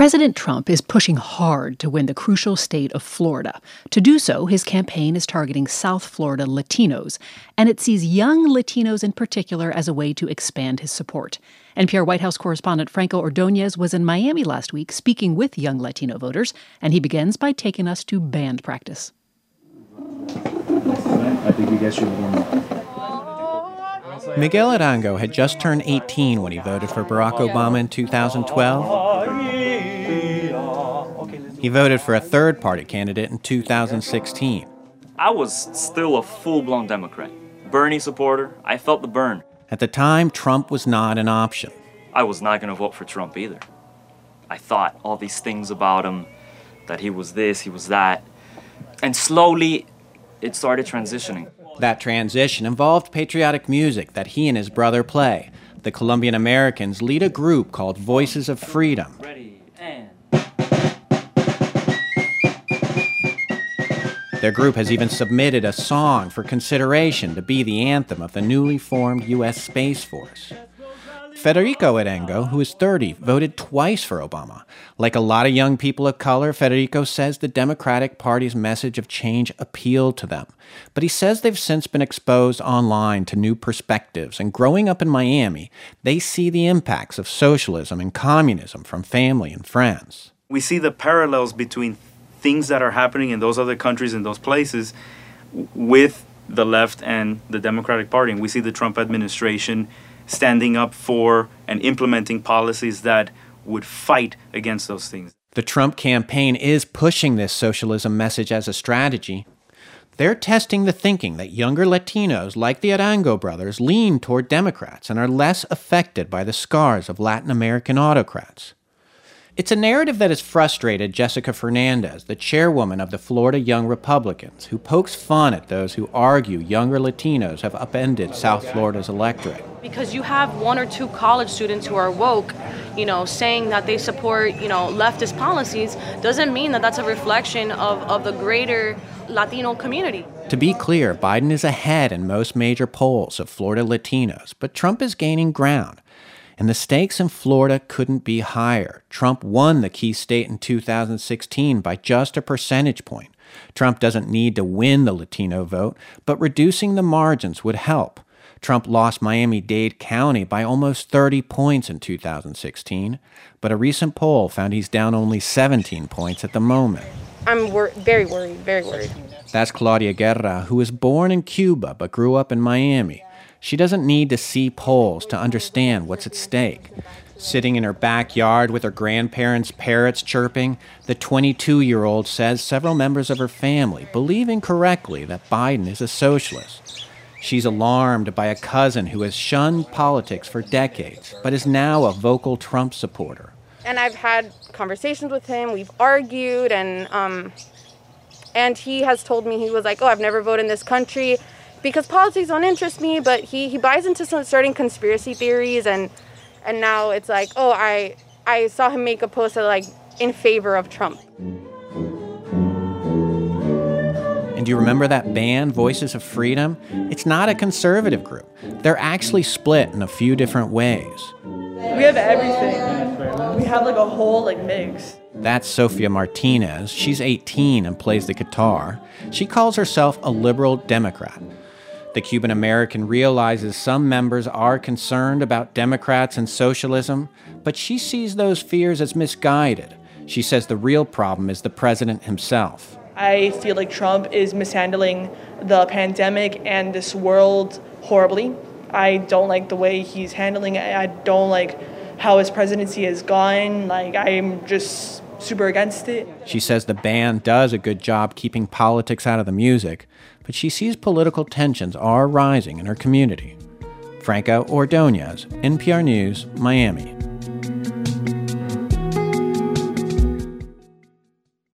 President Trump is pushing hard to win the crucial state of Florida. To do so, his campaign is targeting South Florida Latinos, and it sees young Latinos in particular as a way to expand his support. NPR White House correspondent Franco Ordonez was in Miami last week speaking with young Latino voters, and he begins by taking us to band practice. I think you guys should warm up. Miguel Arango had just turned 18 when he voted for Barack Obama in 2012. He voted for a third-party candidate in 2016. I was still a full-blown Democrat. Bernie supporter. I felt the burn. At the time, Trump was not an option. I was not going to vote for Trump either. I thought all these things about him, that he was this, he was that. And slowly, it started transitioning. That transition involved patriotic music that he and his brother play. The Colombian Americans lead a group called Voices of Freedom. Ready, and... Their group has even submitted a song for consideration to be the anthem of the newly formed U.S. Space Force. Federico Arango, who is 30, voted twice for Obama. Like a lot of young people of color, Federico says the Democratic Party's message of change appealed to them. But he says they've since been exposed online to new perspectives, and growing up in Miami, they see the impacts of socialism and communism from family and friends. We see the parallels between things that are happening in those other countries, in those places, with the left and the Democratic Party. And we see the Trump administration standing up for and implementing policies that would fight against those things. The Trump campaign is pushing this socialism message as a strategy. They're testing the thinking that younger Latinos, like the Arango brothers, lean toward Democrats and are less affected by the scars of Latin American autocrats. It's a narrative that has frustrated Jessica Fernandez, the chairwoman of the Florida Young Republicans, who pokes fun at those who argue younger Latinos have upended South Florida's electorate. Because you have one or two college students who are woke, saying that they support, leftist policies, doesn't mean that that's a reflection of the greater Latino community. To be clear, Biden is ahead in most major polls of Florida Latinos, but Trump is gaining ground. And the stakes in Florida couldn't be higher. Trump won the key state in 2016 by just a percentage point. Trump doesn't need to win the Latino vote, but reducing the margins would help. Trump lost Miami-Dade County by almost 30 points in 2016, but a recent poll found he's down only 17 points at the moment. I'm very worried. That's Claudia Guerra, who was born in Cuba but grew up in Miami. She doesn't need to see polls to understand what's at stake. Sitting in her backyard with her grandparents' parrots chirping, the 22-year-old says several members of her family believe incorrectly that Biden is a socialist. She's alarmed by a cousin who has shunned politics for decades, but is now a vocal Trump supporter. And I've had conversations with him, we've argued, and he has told me, he was like, I've never voted in this country because politics don't interest me, but he buys into some certain conspiracy theories, and now it's like, I saw him make a post that, like, in favor of Trump. And do you remember that band, Voices of Freedom? It's not a conservative group. They're actually split in a few different ways. We have everything. We have, like, a whole, mix. That's Sofia Martinez. She's 18 and plays the guitar. She calls herself a liberal Democrat. The Cuban American realizes some members are concerned about Democrats and socialism, but she sees those fears as misguided. She says the real problem is the president himself. I feel like Trump is mishandling the pandemic and this world horribly. I don't like the way he's handling it. I don't like how his presidency has gone. I'm just super against it. She says the band does a good job keeping politics out of the music, but she sees political tensions are rising in her community. Franco Ordonez, NPR News, Miami.